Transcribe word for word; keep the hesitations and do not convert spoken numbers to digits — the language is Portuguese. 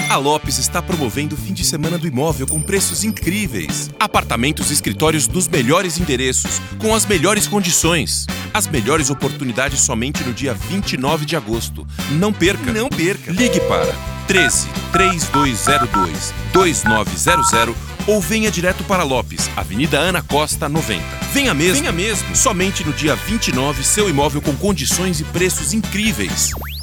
A Lopes está promovendo o fim de semana do imóvel com preços incríveis. Apartamentos e escritórios nos melhores endereços, com as melhores condições. As melhores oportunidades somente no dia vinte e nove de agosto. Não perca! Não perca! Ligue para treze, três dois zero dois, dois nove zero zero ou venha direto para Lopes, Avenida Ana Costa, noventa. Venha mesmo! Venha mesmo! Somente no dia vinte e nove, seu imóvel com condições e preços incríveis.